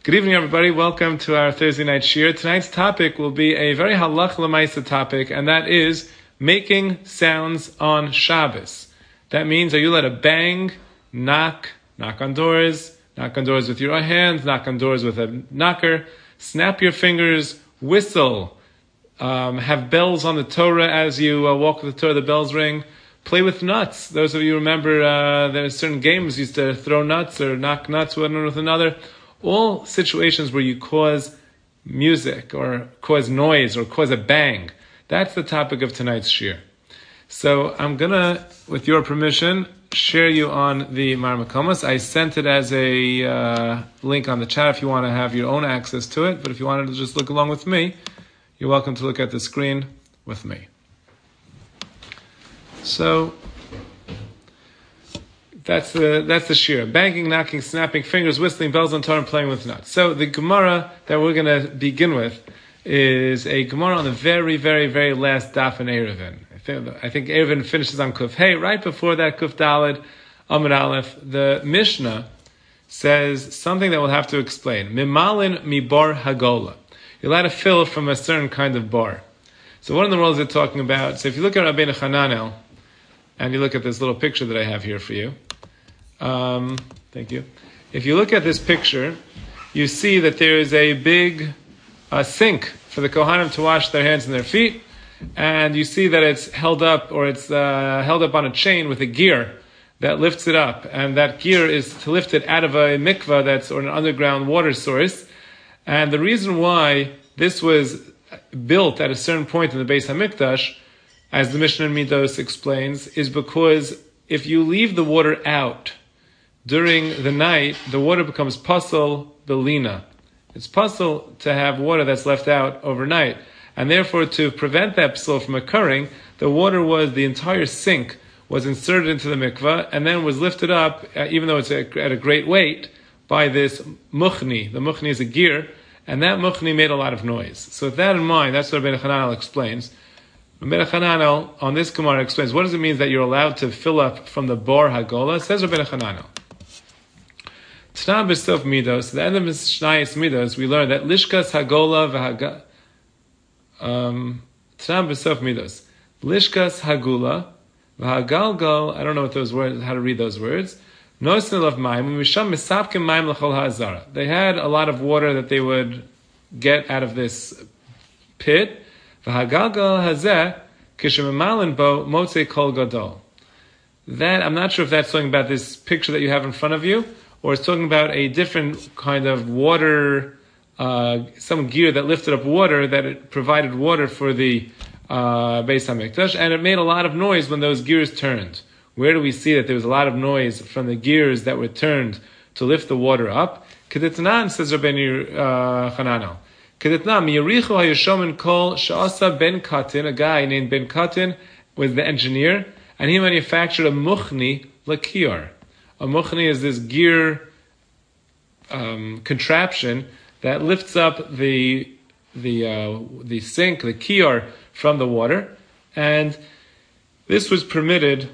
Good evening, everybody. Welcome to our Thursday night shir. Tonight's topic will be a very halach l'maisa topic, and that is making sounds on Shabbos. That means, are you allowed to bang, knock on doors with your hands, knock on doors with a knocker, snap your fingers, whistle, have bells on the Torah as you walk with the Torah, the bells ring, play with nuts. Those of you remember there are certain games used to throw nuts or knock nuts one with another. All situations where you cause music or cause noise or cause a bang. That's the topic of tonight's shir. So I'm going to, with your permission, share you on the Mar Makomos. I sent it as a link on the chat if you want to have your own access to it. But if you wanted to just look along with me, you're welcome to look at the screen with me. So that's the shir. Banging, knocking, snapping fingers, whistling, bells on Torah, and playing with nuts. So the Gemara that we're going to begin with is a Gemara on the very, very, very last daf in Eruvin. I think Eruvin finishes on Kuf Hey. Right before that, Kuf Daled, Amud Aleph, the Mishnah says something that we'll have to explain. Mimalin mibar hagola. You're allowed to fill from a certain kind of bar. So what in the world is it talking about? So if you look at Rabbeinu Hananel, and you look at this little picture that I have here for you, thank you. If you look at this picture, you see that there is a big sink for the Kohanim to wash their hands and their feet, and you see that it's held up, or it's held up on a chain with a gear that lifts it up, and that gear is to lift it out of a mikvah or an underground water source. And the reason why this was built at a certain point in the Beis HaMikdash, as the Mishnah in Midos explains, is because if you leave the water out during the night, the water becomes pasal belina. It's pasal to have water that's left out overnight. And therefore, to prevent that psul from occurring, the entire sink was inserted into the mikveh and then was lifted up, even though it's at a great weight, by this muchni. The muchni is a gear, and that muchni made a lot of noise. So with that in mind, that's what Rabbeinu Hananel explains. Rabbeinu Hananel, on this Gemara, explains, what does it mean that you're allowed to fill up from the bar hagola? Says Rabbeinu Hananel. T'na b'sof midos, at the end of Mishnayos Midos, we learn that lishkas hagola v'haga... T'na b'sof midos. Lishkas hagula v'hagalgal, I don't know what those words, how to read those words. Nosin of mayim, misham misapkim mayim l'chol ha'azara. They had a lot of water that they would get out of this pit. V'hagalgal hazeh kishememalin bo motzei kol gadol. That, I'm not sure if that's talking about this picture that you have in front of you, or it's talking about a different kind of water, some gear that lifted up water, that it provided water for the Beis HaMikdash, and it made a lot of noise when those gears turned. Where do we see that there was a lot of noise from the gears that were turned to lift the water up? Kedetnan, says Rabbeinu Hananel. Kedetnan, miyarichu hayoshomen kol sha'asa ben Katin, a guy named Ben Katin was the engineer, and he manufactured a muchni lakiyar. A muchni is this gear contraption that lifts up the sink, the kiyar, from the water, and this was permitted.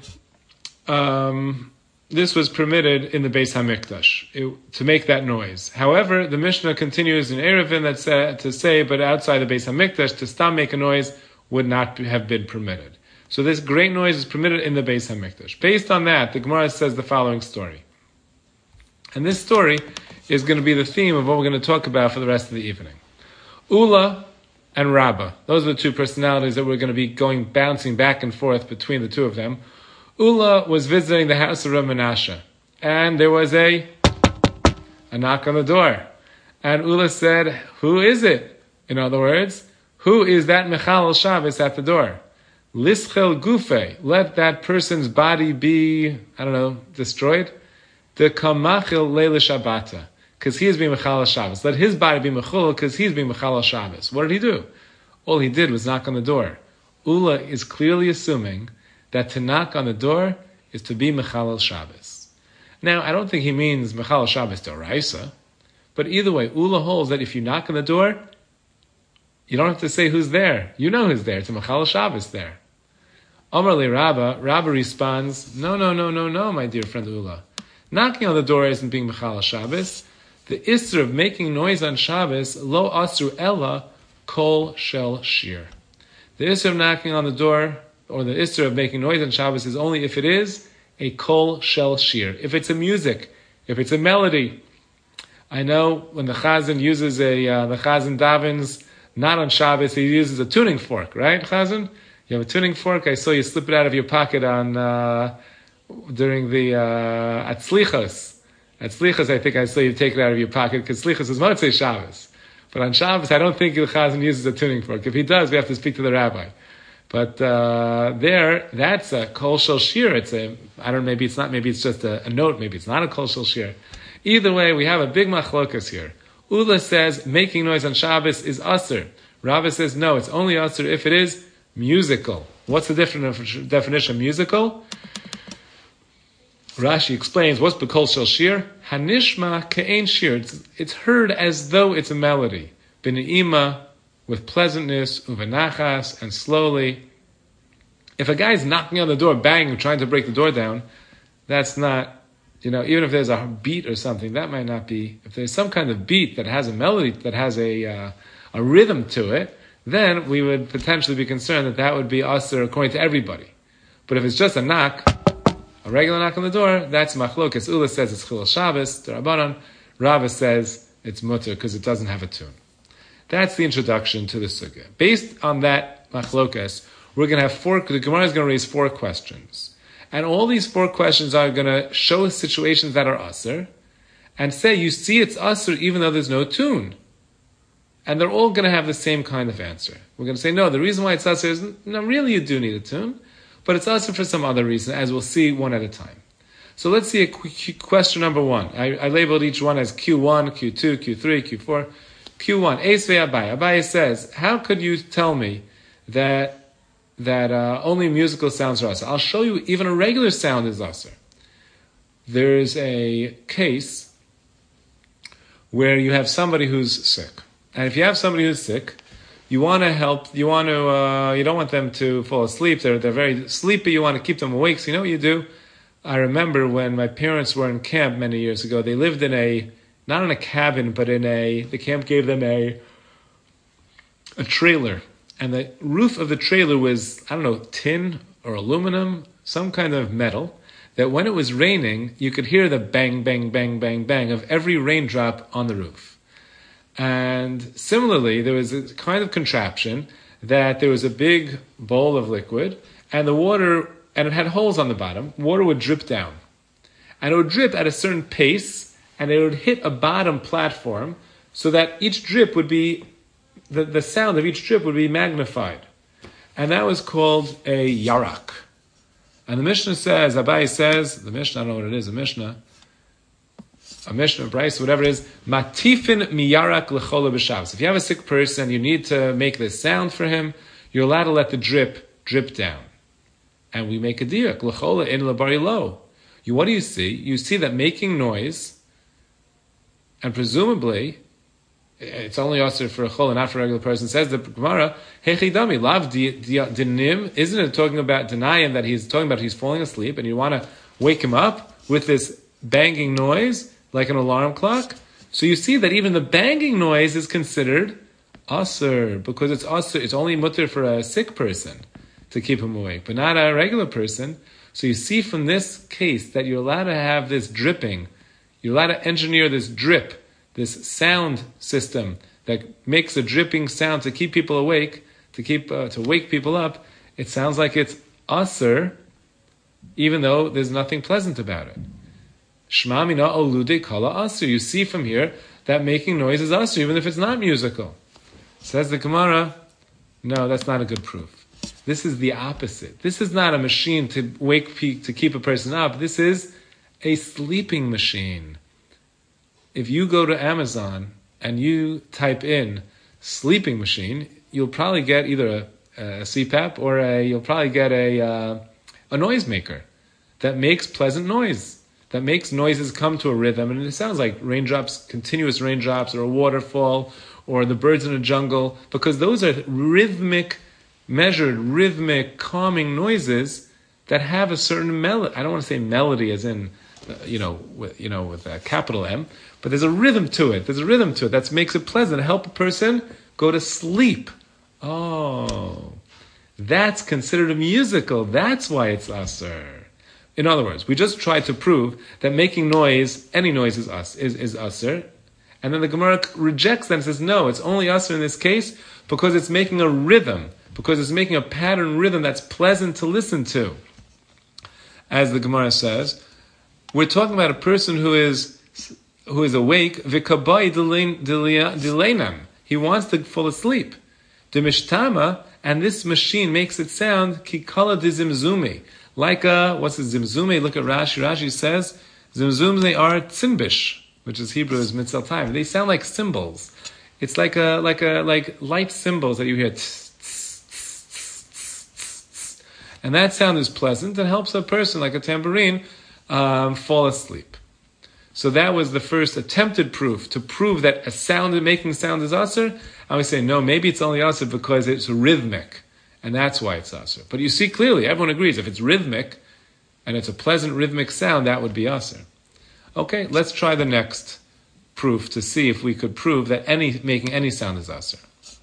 This was permitted in the Beis HaMikdash to make that noise. However, the Mishnah continues in Eruvin to say, but outside the Beis HaMikdash, to stop make a noise would not have been permitted. So this great noise is permitted in the Beis HaMikdash. Based on that, the Gemara says the following story. And this story is going to be the theme of what we're going to talk about for the rest of the evening. Ula and Rabbah, those are the two personalities that we're going to be bouncing back and forth between the two of them. Ula was visiting the house of Rav Menashe, and there was a knock on the door. And Ula said, who is it? In other words, who is that Mechal Shabbos at the door? Lischel gufe, let that person's body be, destroyed. The kamachil leila shabbata, because he is being Mechal Shabbos. Let his body be mechul, because he's being Mechal Shabbos. What did he do? All he did was knock on the door. Ula is clearly assuming that to knock on the door is to be Mechalel Shabbos. Now, I don't think he means Mechalel Shabbos d'oraisa, but either way, Ula holds that if you knock on the door, you don't have to say who's there. You know who's there. It's a Mechalel Shabbos there. Amar le Rabba responds, no, my dear friend Ula. Knocking on the door isn't being Mechalel Shabbos. The isser of making noise on Shabbos, lo asru ella kol shel shir. The isser of knocking on the door, or the isser of making noise on Shabbos, is only if it is a kol shel shir. If it's a music, if it's a melody. I know when the Chazan uses the Chazan davens, not on Shabbos, he uses a tuning fork, right, Chazan? You have a tuning fork. I saw you slip it out of your pocket on during the at Slichos. At Slichos, I think I saw you take it out of your pocket because Slichos is Motzei Shabbos. But on Shabbos, I don't think the Chazan uses a tuning fork. If he does, we have to speak to the rabbi. But that's a kol shel shir. Maybe it's just a note. Maybe it's not a kol shel shir. Either way, we have a big machlokas here. Ula says making noise on Shabbos is aser. Rava says no, it's only aser if it is musical. What's the definition of musical? Rashi explains, what's b'kol shel shir? Hanishma ke'ein shir. It's heard as though it's a melody. B'ne'ima, with pleasantness, uvenachas, and slowly. If a guy's knocking on the door, banging, trying to break the door down, that's not, even if there's a beat or something, that might not be. If there's some kind of beat that has a melody, that has a rhythm to it, then we would potentially be concerned that would be aser according to everybody. But if it's just a knock, a regular knock on the door, that's machlokas. Ula says it's chilul Shabbos, D'Rabbanan. Rava says it's mutter because it doesn't have a tune. That's the introduction to the sugya. Based on that machlokas, we're going to have the Gemara is going to raise 4 questions. And all these 4 questions are going to show situations that are aser, and say, you see it's aser even though there's no tune. And they're all going to have the same kind of answer. We're going to say, no, the reason why it's aser is, no, really you do need a tune, but it's aser for some other reason, as we'll see one at a time. So let's see question number 1. I labeled each one as Q1, Q2, Q3, Q4. Q1, Eisvei Abaye. Abaye says, how could you tell me that only musical sounds are aser? I'll show you even a regular sound is aser. There's a case where you have somebody who's sick. And if you have somebody who's sick, you want to help, you don't want them to fall asleep. They're very sleepy. You want to keep them awake. So you know what you do? I remember when my parents were in camp many years ago, they lived not in a cabin, but the camp gave them a trailer. And the roof of the trailer was, tin or aluminum, some kind of metal, that when it was raining, you could hear the bang, bang, bang, bang, bang of every raindrop on the roof. And similarly, there was a kind of contraption that there was a big bowl of liquid, and the water, and it had holes on the bottom, water would drip down. And it would drip at a certain pace, and it would hit a bottom platform, so that each drip would be, the sound of each drip would be magnified. And that was called a yarak. And the Mishnah says, Abaye says, the Mishnah, I don't know what it is, a Mishnah, Bryce, whatever it is, matifin miyarak lechola b'Shabbos. If you have a sick person, you need to make this sound for him, you're allowed to let the drip down. And we make a diak, lechola in labari lo. What do you see? You see that making noise, and presumably, it's only also for a chol, not for a regular person. Says the Gemara, hechidami lav dinim. Isn't it talking about denying that he's talking about he's falling asleep, and you want to wake him up with this banging noise like an alarm clock? So you see that even the banging noise is considered aser because it's aser. It's only mutter for a sick person to keep him awake, but not a regular person. So you see from this case that you're allowed to have this dripping. You're allowed to engineer this drip, this sound system that makes a dripping sound to keep people awake, to wake people up. It sounds like it's aser, even though there's nothing pleasant about it. Shma mina olude kala aser. You see from here that making noise is aser, even if it's not musical. Says the Gemara, no, that's not a good proof. This is the opposite. This is not a machine to to keep a person up. This is a sleeping machine. If you go to Amazon and you type in sleeping machine, you'll probably get either a CPAP or you'll probably get a noisemaker that makes pleasant noise, that makes noises come to a rhythm. And it sounds like raindrops, continuous raindrops, or a waterfall, or the birds in a jungle, because those are measured, rhythmic, calming noises that have a certain melody. I don't want to say melody as in with a capital M, but there's a rhythm to it. There's a rhythm to it that makes it pleasant. Help a person go to sleep. Oh, that's considered a musical. That's why it's asr. In other words, we just tried to prove that making noise, any noise is asr. And then the Gemara rejects that and says, no, it's only asr in this case because it's making a rhythm, because it's making a pattern rhythm that's pleasant to listen to. As the Gemara says, we're talking about a person who is awake, v'kabai dilenam. He wants to fall asleep. Demishtama, and this machine makes it sound kikala de zimzumi. Like what's a zimzumi? Look at Rashi. Rashi says, zimzumi are tzimbish, which is Hebrew is mitzal time. They sound like cymbals. It's like light cymbals that you hear. And that sound is pleasant and helps a person, like a tambourine, fall asleep. So that was the first attempted proof, to prove that making sound is asr. And we say, no, maybe it's only asr because it's rhythmic. And that's why it's asr. But you see clearly, everyone agrees, if it's rhythmic, and it's a pleasant rhythmic sound, that would be asr. Okay, let's try the next proof to see if we could prove that making any sound is asr.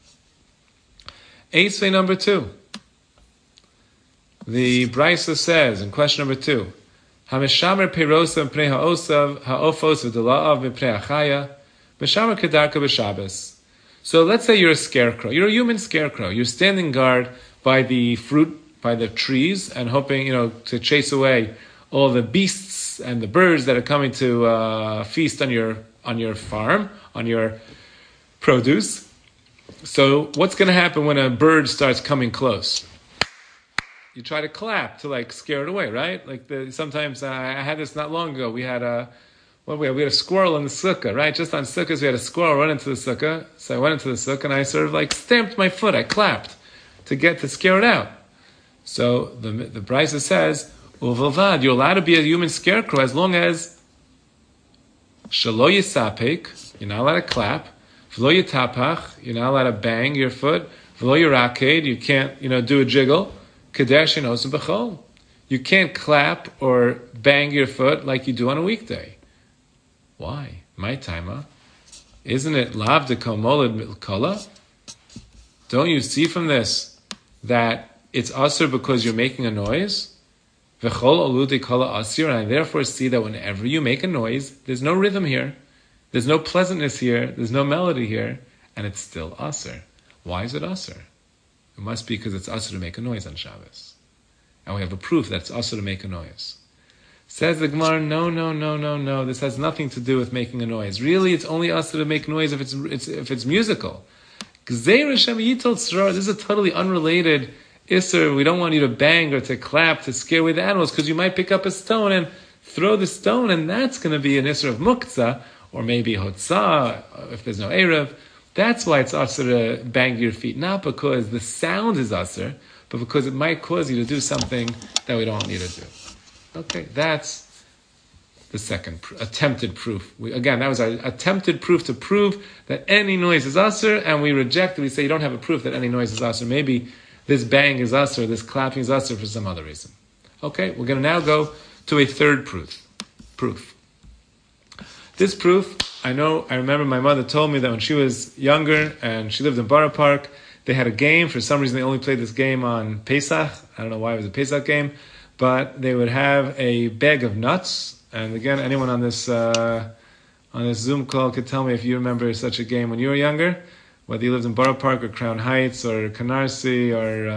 Eisvei number 2. The Brisa says in question number 2, Hameshamer perosav pnei ha'osav ha'ofos v'dela'av v'pnei ha'chaya meshamer kedarka b'Shabbos. So let's say you're a scarecrow. You're a human scarecrow. You're standing guard by the fruit, by the trees, and hoping, to chase away all the beasts and the birds that are coming to feast on your farm, on your produce. So what's going to happen when a bird starts coming close? You try to clap to scare it away, right? Sometimes I had this not long ago. We had a squirrel in the sukkah, right? Just on sukkahs, we had a squirrel run into the sukkah. So I went into the sukkah and I sort of stamped my foot. I clapped to scare it out. So the Brisa says, Uvilvad, you're allowed to be a human scarecrow as long as shelo yisapek, you're not allowed to clap. V'lo yitapach, you're not allowed to bang your foot. V'lo yiraked, you can't, do a jiggle. Kadesh osim b'chol. You can't clap or bang your foot like you do on a weekday. Why? My timer. Isn't it lav de kolmolad milkola? Don't you see from this that it's asr because you're making a noise? V'chol oludi kola asir, and I therefore see that whenever you make a noise, there's no rhythm here, there's no pleasantness here, there's no melody here, and it's still asr. Why is it asr? It must be because it's asr to make a noise on Shabbos. And we have a proof that it's asr to make a noise. Says the Gemara, no. This has nothing to do with making a noise. Really, it's only asr to make noise if it's musical. This is a totally unrelated isser. We don't want you to bang or to clap to scare away the animals because you might pick up a stone and throw the stone, and that's going to be an isser of muktzah, or maybe hotzah, if there's no erev. That's why it's asr to bang your feet, not because the sound is asr, but because it might cause you to do something that we don't want you to do. Okay, that's the second attempted proof. That was our attempted proof to prove that any noise is asr, and we reject it. We say you don't have a proof that any noise is asr. Maybe this bang is asr, this clapping is asr for some other reason. Okay, we're going to now go to a third proof. This proof, I remember my mother told me that when she was younger and she lived in Borough Park, they had a game. For some reason, they only played this game on Pesach. I don't know why it was a Pesach game, but they would have a bag of nuts. And again, anyone on this Zoom call could tell me if you remember such a game when you were younger, whether you lived in Borough Park or Crown Heights or Canarsie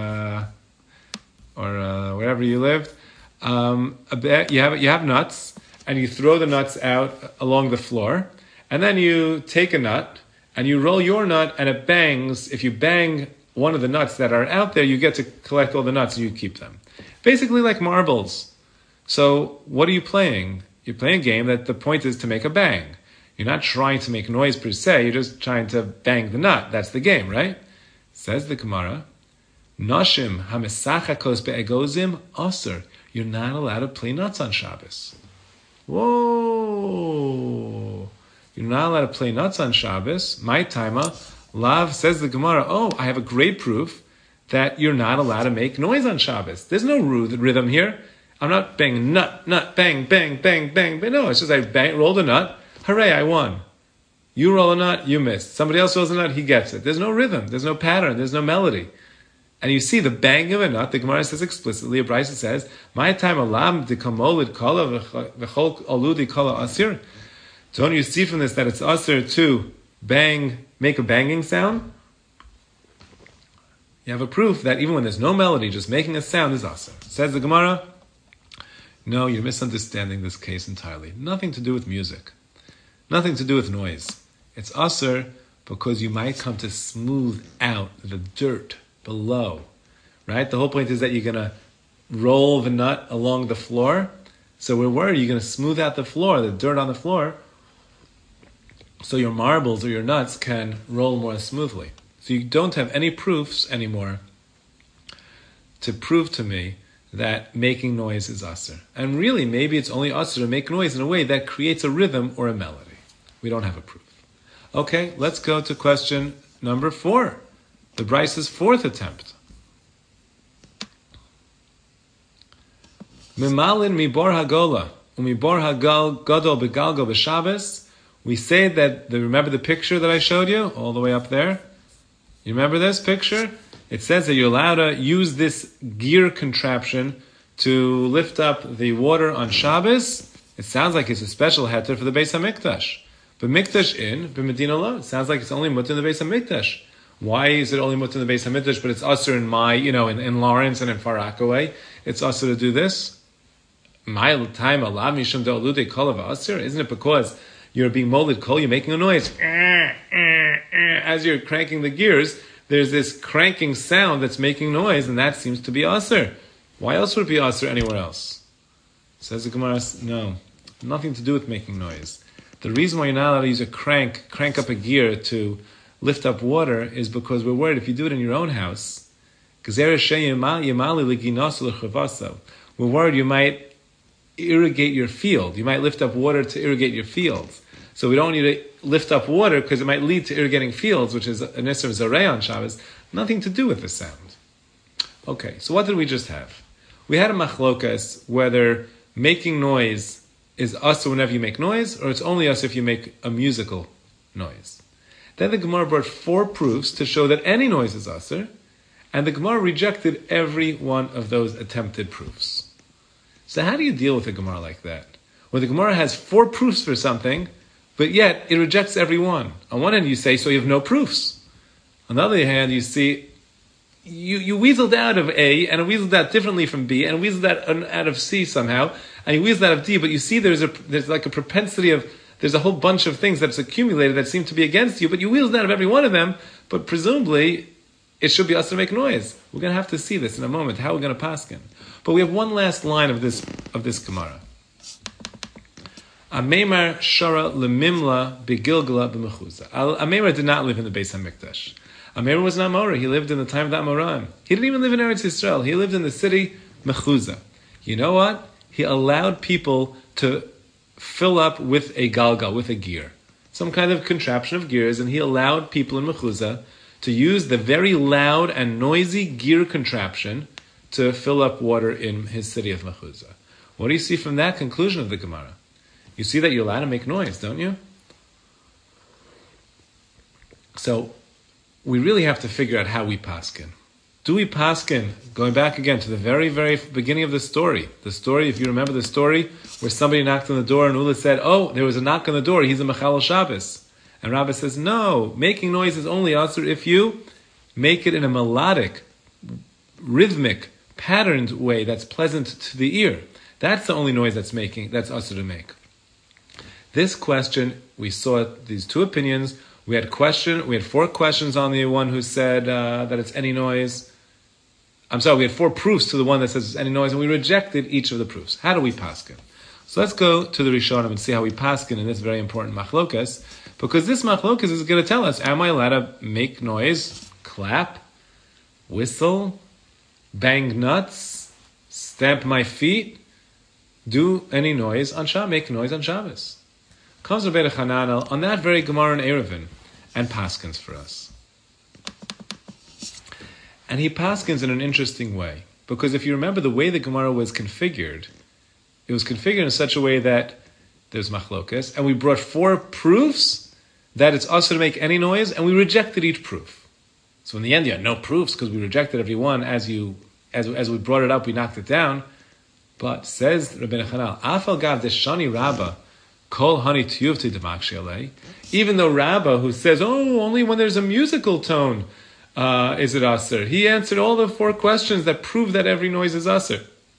or wherever you lived. You have nuts, and you throw the nuts out along the floor, and then you take a nut and you roll your nut, and it bangs. If you bang one of the nuts that are out there, you get to collect all the nuts and you keep them. Basically like marbles. So what are you playing? You're playing a game that the point is to make a bang. You're not trying to make noise per se, you're just trying to bang the nut. That's the game, right? Says the Gemara, Nashim hamesachakos be'egozim asr. You're not allowed to play nuts on Shabbos. Whoa! You're not allowed to play nuts on Shabbos. My timer, Lav, says the Gemara, I have a great proof that you're not allowed to make noise on Shabbos. There's no rhythm here. I'm not banging nut, bang, bang, bang, bang. But no, it's just I rolled a nut. Hooray, I won. You roll a nut, you missed. Somebody else rolls a nut, he gets it. There's no rhythm. There's no pattern. There's no melody. And you see the bang of a nut, the Gemara says explicitly, a Brisa says, my time alam dikamolid kala v'chol aludi kala asir. Don't you see from this that it's asir to bang, make a banging sound? You have a proof that even when there's no melody, just making a sound is asir. Says the Gemara, no, you're misunderstanding this case entirely. Nothing to do with music. Nothing to do with noise. It's asir because you might come to smooth out the dirt below, right? The whole point is that you're going to roll the nut along the floor. So we're worried you're going to smooth out the floor, the dirt on the floor, so your marbles or your nuts can roll more smoothly. So you don't have any proofs anymore to prove to me that making noise is asr. And really, maybe it's only asr to make noise in a way that creates a rhythm or a melody. We don't have a proof. Okay, let's go to question number 4. The Brise's 4th attempt. Mimalin mibor hagola umibor hagal gadol begalgo b'Shabbos. We say that remember the picture that I showed you all the way up there. You remember this picture? It says that you're allowed to use this gear contraption to lift up the water on Shabbos. It sounds like it's a special heter for the Beis Hamikdash. But Mikdash in, but Medina lo. It sounds like it's only mutter in the Beis Hamikdash. Why is it only mutter in the Beis Hamikdash, but it's usher in in Lawrence and in Far Rockaway? It's usher to do this. My time alav mishum de'alude kol v'asir. Isn't it because you're being molded kol, you're making a noise as you're cranking the gears? There's this cranking sound that's making noise, and that seems to be usher. Why else would it be usher anywhere else? Says the Gemara, no, nothing to do with making noise. The reason why you're not allowed to use a crank up a gear to lift up water is because we're worried if you do it in your own house, we're worried you might irrigate your field. You might lift up water to irrigate your fields. So we don't need to lift up water because it might lead to irrigating fields, which is an Isser Zareh on Shabbos. Nothing to do with the sound. Okay, so what did we just have? We had a machlokas whether making noise is us whenever you make noise, or it's only us if you make a musical noise. Then the Gemara brought 4 proofs to show that any noise is usher, and the Gemara rejected every one of those attempted proofs. So how do you deal with a Gemara like that? Where the Gemara has 4 proofs for something, but yet it rejects every one. On one hand you say, so you have no proofs. On the other hand, you see, you weaseled out of A, and it weaseled out differently from B, and it weaseled out of C somehow, and you weaseled out of D, but you see there's like a propensity of, there's a whole bunch of things that's accumulated that seem to be against you, but you weaseled out of every one of them, but presumably it should be us to make noise. We're going to have to see this in a moment, how we're going to paskin. But we have one last line of this Gemara. Ameimar shara lemimla begilgala b'mechuza. Ameimar did not live in the Beis Hamikdash. Ameimar was an Amora. He lived in the time of the Amoraim. He didn't even live in Eretz Yisrael. He lived in the city Mechuza. You know what? He allowed people to fill up with a galgal, with a gear, some kind of contraption of gears, and he allowed people in Mechuza to use the very loud and noisy gear contraption to fill up water in his city of Mechuza. What do you see from that conclusion of the Gemara? You see that you're allowed to make noise, don't you? So, we really have to figure out how we paskin. Do we paskin, going back again to the very, very beginning of the story, if you remember the story, where somebody knocked on the door and Ula said, oh, there was a knock on the door, he's a Mechal Shabbos. And Rabbi says, no, making noise is only asur if you make it in a melodic, rhythmic, patterned way that's pleasant to the ear. That's the only noise that's asur to make. This question, we saw these 2 opinions. We had 4 questions on the one who said that it's any noise. We had 4 proofs to the one that says it's any noise, and we rejected each of the proofs. How do we paskin? So let's go to the Rishonim and see how we paskin in this very important machlokas, because this machlokas is going to tell us, am I allowed to make noise, clap, whistle, bang nuts, stamp my feet, do any noise on Shabbos, make noise on Shabbos? Comes Rabbeinu Hananel on that very Gemara in Eruvin and paskins for us. And he paskins in an interesting way. Because if you remember the way the Gemara was configured, it was configured in such a way that there's machlokas, and we brought 4 proofs that it's also to make any noise, and we rejected each proof. So in the end, you had no proofs because we rejected every one. As we brought it up, we knocked it down. But says Rabbeinu Chananel, Afal Gav Deshani Rabba Kol Hani Tiyuvti Demakshi Alei. Even though Rabba, who says, only when there's a musical tone is it aser, he answered all the 4 questions that prove that every noise is aser.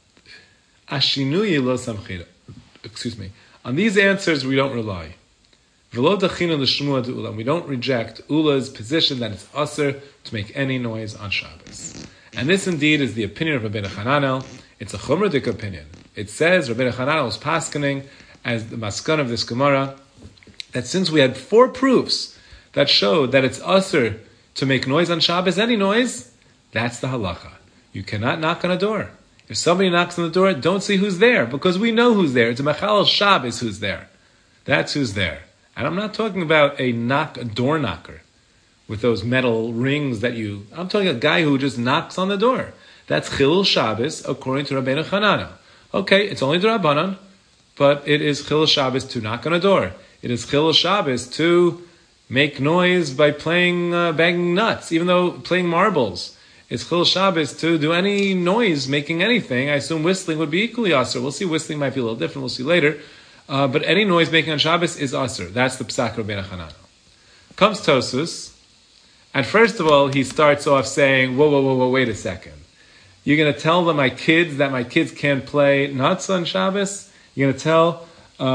Ashinuyi lo samchira. Excuse me. On these answers, we don't rely. V'lo dachina l'shmua de'ula. We don't reject Ula's position that it's aser to make any noise on Shabbos. And this indeed is the opinion of Rabbeinu Chananel. It's a chumradik opinion. It says Rabbeinu Chananel was paskening as the maskan of this Gemara that since we had 4 proofs that showed that it's aser to make noise on Shabbos, any noise, that's the halacha. You cannot knock on a door. If somebody knocks on the door, don't see who's there, because we know who's there. It's a Mechalel Shabbos who's there. That's who's there. And I'm not talking about a door knocker with those metal rings I'm talking a guy who just knocks on the door. That's Chilul Shabbos, according to Rabbeinu Chananel. Okay, it's only D'Rabbanan, but it is Chilul Shabbos to knock on a door. It is Chilul Shabbos to make noise by banging nuts, even though playing marbles. It's Chilul Shabbos to do any noise, making anything. I assume whistling would be equally aser. We'll see, whistling might be a little different, we'll see later. But any noise making on Shabbos is aser. That's the Psak Rabbeinu Chananel. Comes Tosus, and first of all, he starts off saying, whoa, wait a second. You're going to tell my kids that my kids can't play nuts on Shabbos? You're going to tell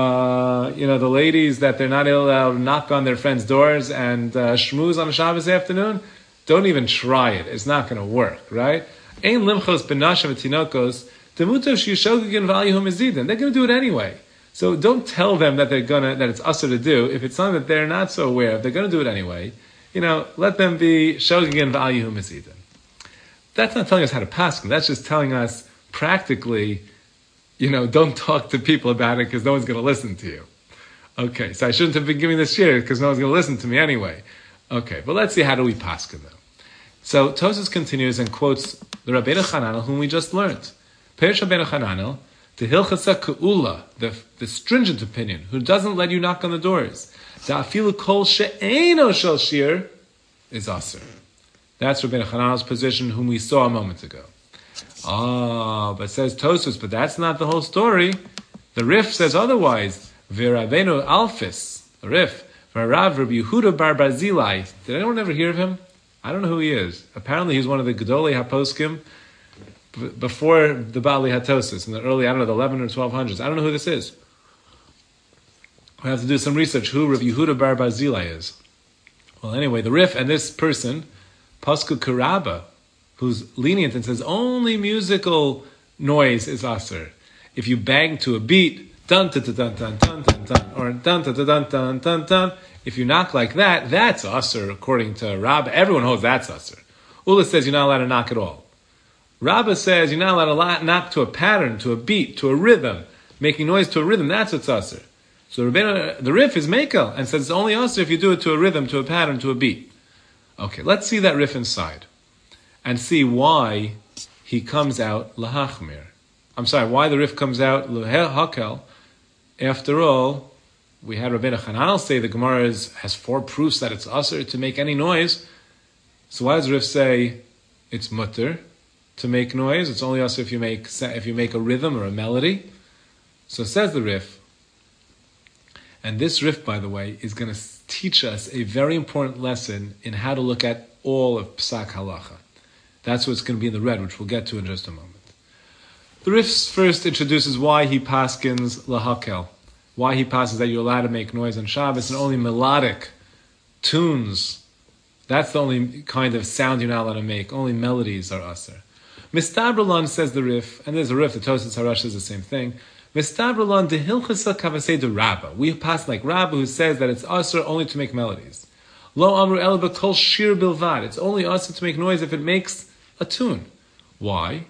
the ladies that they're not allowed to knock on their friends' doors and shmooze on a Shabbos afternoon? Don't even try it. It's not going to work, right? Ein limchos benashim v'tinokos demutav sheyishogegin v'alyuhum mezidin. They're going to do it anyway. So don't tell them that that it's usher to do. If it's something that they're not so aware of, they're going to do it anyway. Let them be shogegin v'alyuhum mezidin. That's not telling us how to pass. That's just telling us practically, don't talk to people about it because no one's going to listen to you. Okay, so I shouldn't have been giving this shir because no one's going to listen to me anyway. Okay, but let's see, how do we paskin them? So Tosfos continues and quotes the Rabbeinu Chananel, whom we just learned. Perish Rabbeinu Chananel, the Hilchasa Ke'ula, the stringent opinion, who doesn't let you knock on the doors. Da afilu kol she'eino shel shir is aser. That's Rabbeinu Chananel's position, whom we saw a moment ago. But says Tosfos, but that's not the whole story. The Rif says otherwise. V'Rabbeinu Alfis, the Rif, V'Rav Rabbi Yehuda bar Barzilai. Did anyone ever hear of him? I don't know who he is. Apparently he's one of the Gedolei HaPoskim before the Bali HaTosis in the early, the 11 or 1200s. I don't know who this is. We have to do some research who Rabbi Yehuda bar Barzilai is. Well, anyway, the Rif and this person, Pasku Karaba, who's lenient and says only musical noise is aser. If you bang to a beat, dun dun dun dun dun dun dun dun, or dun dun dun dun dun dun dun, if you knock like that, that's aser according to Rabbah. Everyone holds that's aser. Ula says you're not allowed to knock at all. Rabbah says you're not allowed to knock to a pattern, to a beat, to a rhythm, making noise to a rhythm. That's what's aser. So the Rif is Mekel and says it's only aser if you do it to a rhythm, to a pattern, to a beat. Okay, let's see that Rif inside and see why he comes out lahachmir. I'm sorry, why the Rif comes out lahakel. After all, we had Rabbeinu Chananel say the Gemara has 4 proofs that it's aser to make any noise. So why does the Rif say it's mutter to make noise? It's only aser if you make a rhythm or a melody. So says the Rif, and this Rif, by the way, is going to teach us a very important lesson in how to look at all of Psak Halacha. That's what's going to be in the red, which we'll get to in just a moment. The Rif first introduces why he paskins lahakel, why he passes that you're allowed to make noise on Shabbos and only melodic tunes. That's the only kind of sound you're not allowed to make. Only melodies are aser. Mistabralon says the Rif, and there's a Rif, the Tosfos Harash says the same thing. Mistabralon de hilchasa kavasei de Rabba. We pass like Rabba, who says that it's aser only to make melodies. Lo amru el b'kol shir bilvad. It's only aser to make noise if it makes a tune. Why?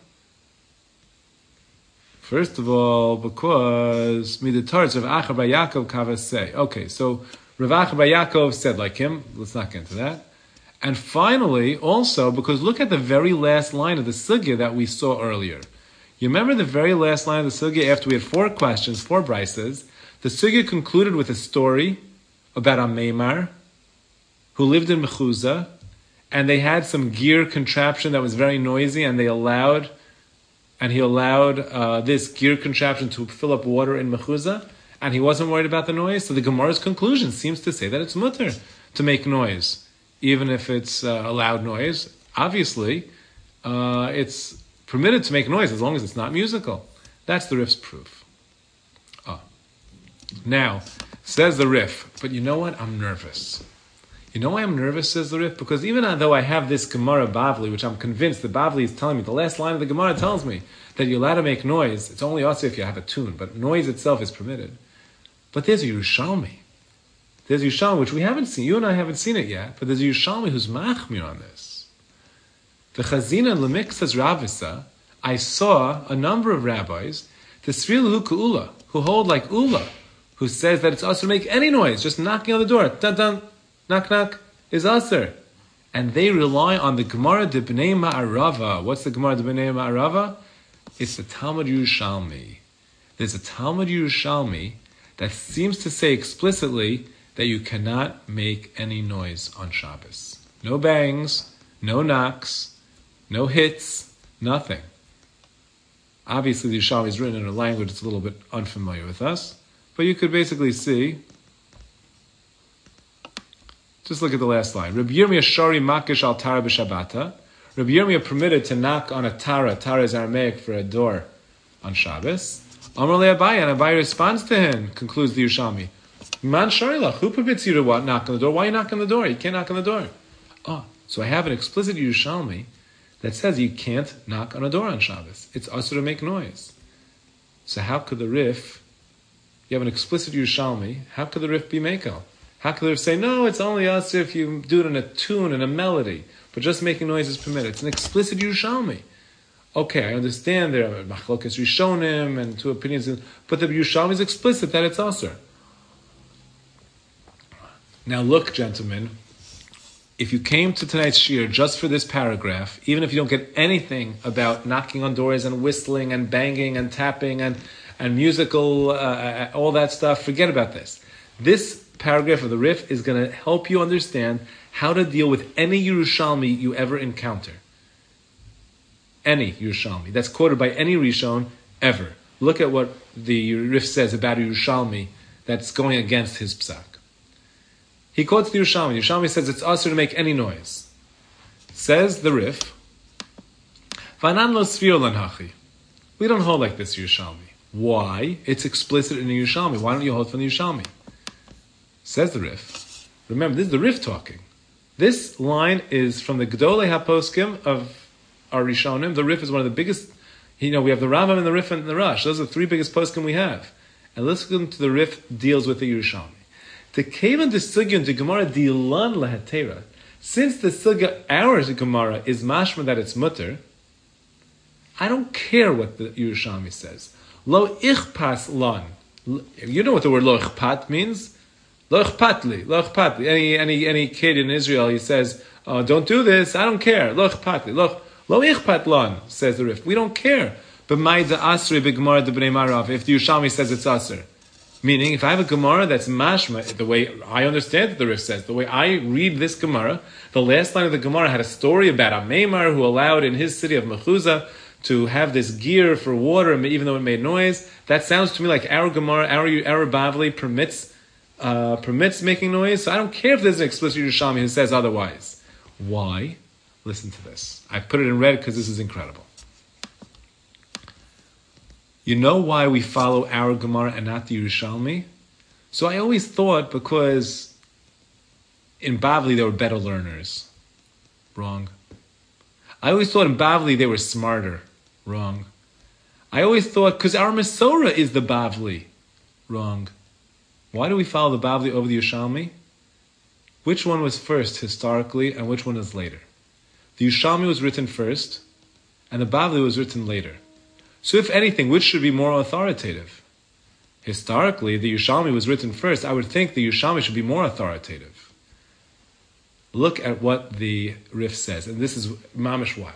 First of all, because midatarz of Acha bar Yaakov kavasei. Okay, so Rav Acha bar Yaakov said like him. Let's not get into that. And finally, also, because look at the very last line of the sugya that we saw earlier. You remember the very last line of the sugya after we had 4 questions, 4 brises? The sugya concluded with a story about a Meimar who lived in Mechuzah, and they had some gear contraption that was very noisy, and he allowed this gear contraption to fill up water in Mechuzah, and he wasn't worried about the noise. So the Gemara's conclusion seems to say that it's mutter to make noise, even if it's a loud noise. Obviously, it's permitted to make noise as long as it's not musical. That's the Rif's proof. Now, says the Rif, but you know what? I'm nervous. You know why I'm nervous, says the Rif? Because even though I have this Gemara Bavli, which I'm convinced the Bavli is telling me, the last line of the Gemara tells me that you're allowed to make noise. It's only also if you have a tune, but noise itself is permitted. But there's a Yerushalmi. There's a Yerushalmi, which we haven't seen. You and I haven't seen it yet, but there's a Yerushalmi who's machmir on this. The Chazina Lemikzas Ravisa, I saw a number of rabbis, the Srilu Ku'ula, who hold like Ula, who says that it's usher to make any noise, just knocking on the door, dun dun, knock knock, is usher. And they rely on the Gemara de Bnei Ma'arava. What's the Gemara de Bnei Ma'arava? It's the Talmud Yerushalmi. There's a Talmud Yerushalmi that seems to say explicitly that you cannot make any noise on Shabbos. No bangs, no knocks, no hits, nothing. Obviously, the Yerushalmi is written in a language that's a little bit unfamiliar with us, but you could basically see. Just look at the last line. Rabbi Yirmiyah Shari Makish al Tara b'Shabbata. Rabbi Yirmiyah permitted to knock on a Tara. Tara is Aramaic for a door on Shabbos. Amar le Abaye, and Abaye responds to him, concludes the Yerushalmi. Man Sharilach, who permits you to knock on the door? Why are you knocking on the door? You can't knock on the door. So I have an explicit Yerushalmi that says you can't knock on a door on Shabbos. It's also to make noise. So how could the Rif, you have an explicit Yerushalmi, how could the Rif be Mekel? How could the Rif say, no, it's only us if you do it in a tune and a melody, but just making noise is permitted? It's an explicit Yerushalmi. Okay, I understand there are Machlokas Rishonim and 2 opinions, but the Yerushalmi is explicit that it's Asr. Now look, gentlemen, if you came to tonight's shir just for this paragraph, even if you don't get anything about knocking on doors and whistling and banging and tapping and musical, all that stuff, forget about this. This paragraph of the Rif is going to help you understand how to deal with any Yerushalmi you ever encounter. Any Yerushalmi. That's quoted by any Rishon ever. Look at what the Rif says about a Yerushalmi that's going against his psak. He quotes the Yerushalmi. Yerushalmi says it's usher to make any noise. Says the Rif, Vanan lo sfir lan hachi. We don't hold like this Yerushalmi. Why? It's explicit in the Yerushalmi. Why don't you hold from the Yerushalmi? Says the Rif. Remember, this is the Rif talking. This line is from the Gdolei HaPoskim of our Rishonim. The Rif is one of the biggest. We have the Rambam and the Rif and the Rosh. Those are the 3 biggest poskim we have. And listen to the Rif deals with the Yerushalmi. The Kevan de Sugya de Gemara dilan lehetera. Since the Sugya, our Gemara, is mashma that it's mutter, I don't care what the Yerushalmi says. Lo ichpas lan. You know what the word lo ichpat means? Lo ichpatli. Lo ichpatli. Any kid in Israel, he says, don't do this, I don't care. Lo ichpatli. Lo ichpat lan, says the Rif. We don't care. But my the asri b'gemara de b'nei marav, if the Yerushalmi says it's asr. Meaning, if I have a Gemara that's mashma, the way I understand it, the Rif says, the way I read this Gemara, the last line of the Gemara had a story about a Meimar who allowed in his city of Mechuzah to have this gear for water, even though it made noise. That sounds to me like our Gemara, our Bavli permits making noise. So I don't care if there's an explicit Yerushalmi who says otherwise. Why? Listen to this. I put it in red because this is incredible. You know why we follow our Gemara and not the Yerushalmi? So I always thought because in Bavli there were better learners. Wrong. I always thought in Bavli they were smarter. Wrong. I always thought because our Masorah is the Bavli. Wrong. Why do we follow the Bavli over the Yerushalmi? Which one was first historically and which one is later? The Yerushalmi was written first and the Bavli was written later. So if anything, which should be more authoritative? Historically, the Yerushalmi was written first. I would think the Yerushalmi should be more authoritative. Look at what the Rif says, and this is mamish wild.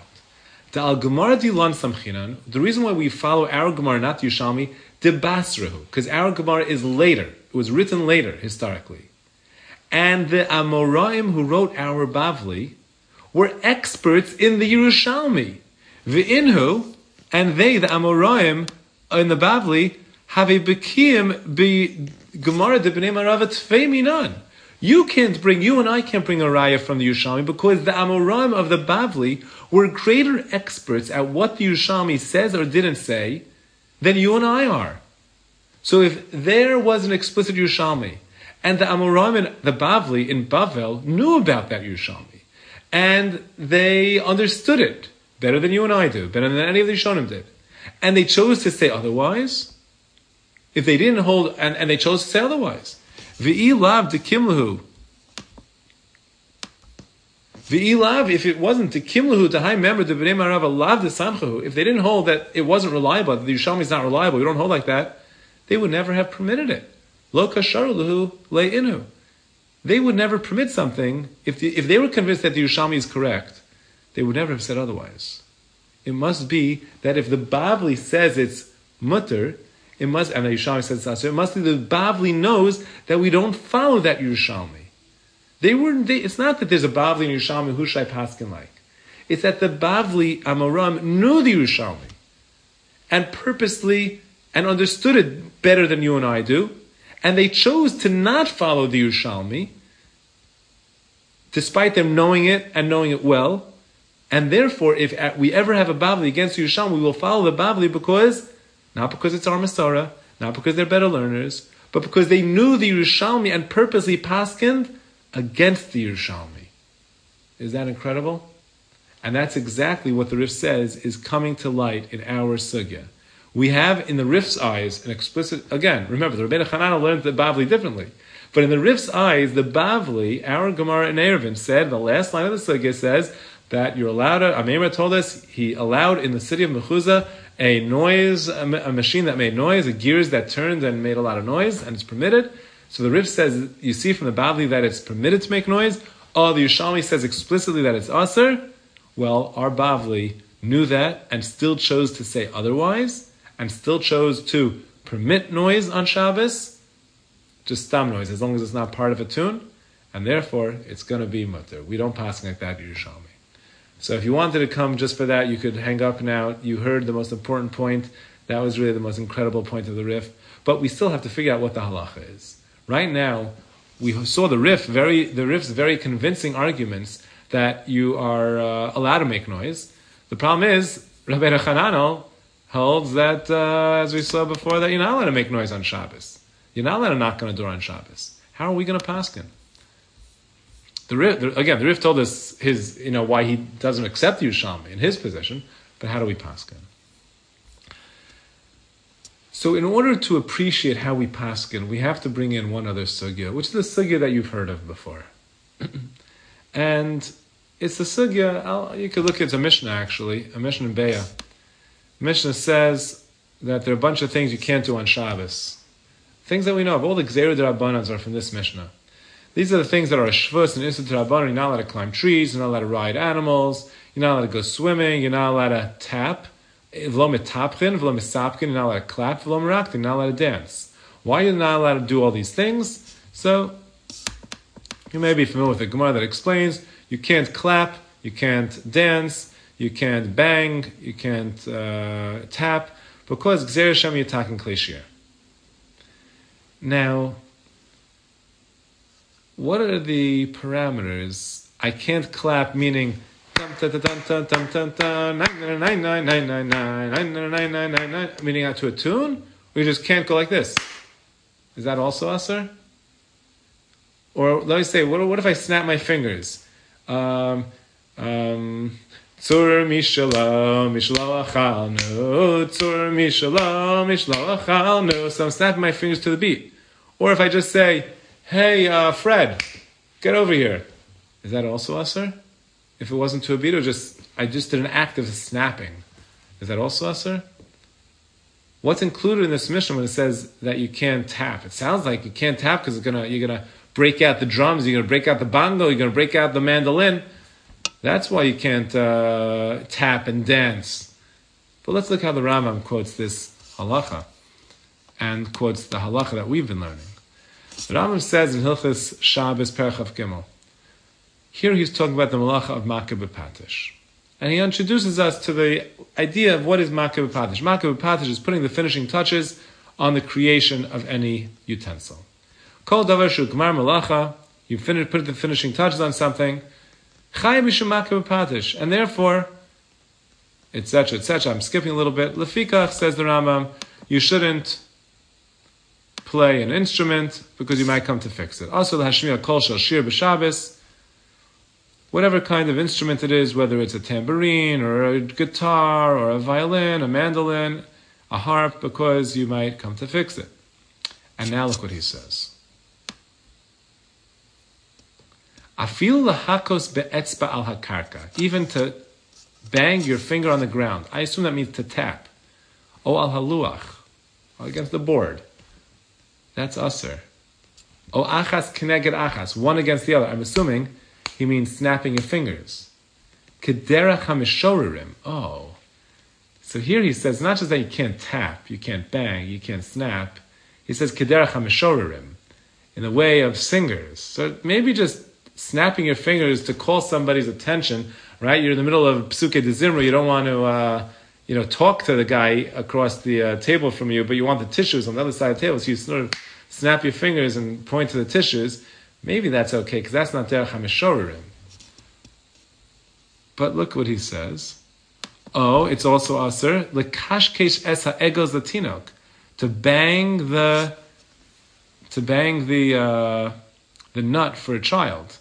The reason why we follow our Gemara, not the Yerushalmi, de Basrahu, because our Gemara is later. It was written later, historically. And the Amoraim who wrote our Bavli were experts in the Yerushalmi. V'inhu, and they, the Amoraim, in the Bavli, have a Bekiyim be Gemara de B'nei Maravat Tfei Minan. You and I can't bring a raya from the Yerushalmi because the Amoraim of the Bavli were greater experts at what the Yerushalmi says or didn't say than you and I are. So if there was an explicit Yerushalmi, and the Amoraim and the Bavli in Bavel knew about that Yerushalmi, and they understood it better than you and I do, better than any of the Rishonim did, and they chose to say otherwise, if they didn't hold, and they chose to say otherwise, V'i lav de kimlahu. V'i lav, if it wasn't de kimlahu, the high member, the b'nei marava, lav de samchahu, if they didn't hold that it wasn't reliable, that the Yerushalmi is not reliable, you don't hold like that, they would never have permitted it. Lo kasharu lahu le'inu. They would never permit something, if they were convinced that the Yerushalmi is correct, they would never have said otherwise. It must be that if the Bavli says it's mutter, it must, and the Yerushalmi says it's asur, it must be the Bavli knows that we don't follow that Yerushalmi. It's not that there's a Bavli in Yerushalmi who should I paskin like. It's that the Bavli Amoram knew the Yerushalmi and purposely and understood it better than you and I do, and they chose to not follow the Yerushalmi, despite them knowing it and knowing it well. And therefore, if we ever have a Bavli against the Yerushalmi, we will follow the Bavli not because it's our Masara, not because they're better learners, but because they knew the Yerushalmi and purposely paskined against the Yerushalmi. Is that incredible? And that's exactly what the Rif says is coming to light in our sugya. We have in the Rif's eyes an explicit, again, remember, the Rabbeinu Chananel learned the Bavli differently. But in the Rif's eyes, the Bavli, our Gemara in Eruvin said, the last line of the sugya says, that you're allowed to, Amemra told us, he allowed in the city of Mechuzah a noise, a machine that made noise, a gears that turned and made a lot of noise, and it's permitted. So the Rif says, you see from the Bavli that it's permitted to make noise. Oh, the Yerushalmi says explicitly that it's asur. Well, our Bavli knew that and still chose to say otherwise, and still chose to permit noise on Shabbos, just stam noise, as long as it's not part of a tune, and therefore it's going to be mutter. We don't pass like that Yerushalmi. So if you wanted to come just for that, you could hang up now. You heard the most important point. That was really the most incredible point of the Rif. But we still have to figure out what the halacha is. Right now, we saw the Rif's very convincing arguments that you are allowed to make noise. The problem is, Rabbeinu Chananel holds that, as we saw before, that you're not allowed to make noise on Shabbos. You're not allowed to knock on a door on Shabbos. How are we going to paskin? The Rif told us why he doesn't accept the Yerushalmi in his position, but how do we paskin? So in order to appreciate how we paskin, we have to bring in one other sugya, which is the sugya that you've heard of before. And it's the sugya, you could look at a Mishnah actually, a Mishnah in Be'ah. Mishnah says that there are a bunch of things you can't do on Shabbos. Things that we know of, all the Gzeirah D'Rabbanans are from this Mishnah. These are the things that are a shvus and Issur D'Rabbanan. You're not allowed to climb trees, you're not allowed to ride animals, you're not allowed to go swimming, you're not allowed to tap, v'lo mitapchin, v'lo misapkin, you're not allowed to clap, v'lo meraktin, you're not allowed to dance. Why are you not allowed to do all these things? So, you may be familiar with the Gemara that explains you can't clap, you can't dance, you can't bang, you can't tap, because Gzeir Shem Yitakin Kleshir. Now, what are the parameters? I can't clap, meaning meaning out to a tune? Or you just can't go like this? Is that also asur? Or let me say, what if I snap my fingers? Tzur mishala, mishla achalnu, tzur mishala, mishla achalnu. So I'm snapping my fingers to the beat. Or if I just say, hey, Fred, get over here. Is that also asur? If it wasn't to a beat, or I just did an act of snapping. Is that also asur? What's included in this mission when it says that you can't tap? It sounds like you can't tap because you're gonna break out the drums, you're going to break out the bongo, you're going to break out the mandolin. That's why you can't tap and dance. But let's look how the Rambam quotes this halacha and quotes the halacha that we've been learning. The Rambam says in Hilchos Shabbos Perchav Gimel, here he's talking about the malacha of Makeh b'Patish. And he introduces us to the idea of what is Makeh b'Patish. Makeh b'Patish is putting the finishing touches on the creation of any utensil. Kol davar shu gmar malacha, you put the finishing touches on something, chay mishum Makeh b'Patish, and therefore, etc., etc. I'm skipping a little bit. Lefikach, says the Rambam, you shouldn't play an instrument because you might come to fix it. Also, the hashmiya kol shel shir b'Shabbos, whatever kind of instrument it is, whether it's a tambourine or a guitar or a violin, a mandolin, a harp, because you might come to fix it. And now look what he says. Afil lahakos be'etzba al hakarka, even to bang your finger on the ground. I assume that means to tap. O al haluach, against the board. That's aser. O achas keneged achas, one against the other. I'm assuming he means snapping your fingers. Kederach hamishorerim. Oh. So here he says, not just that you can't tap, you can't bang, you can't snap. He says, Kederach hamishorerim, in the way of singers. So maybe just snapping your fingers to call somebody's attention, right? You're in the middle of Psuke de Zimra, you don't want to, talk to the guy across the table from you, but you want the tissues on the other side of the table, so you sort of snap your fingers and point to the tissues. Maybe that's okay, because that's not derech hamishorerim. But look what he says. Oh, it's also aser lekashkesh es ha'egos latinok, to bang the nut for a child.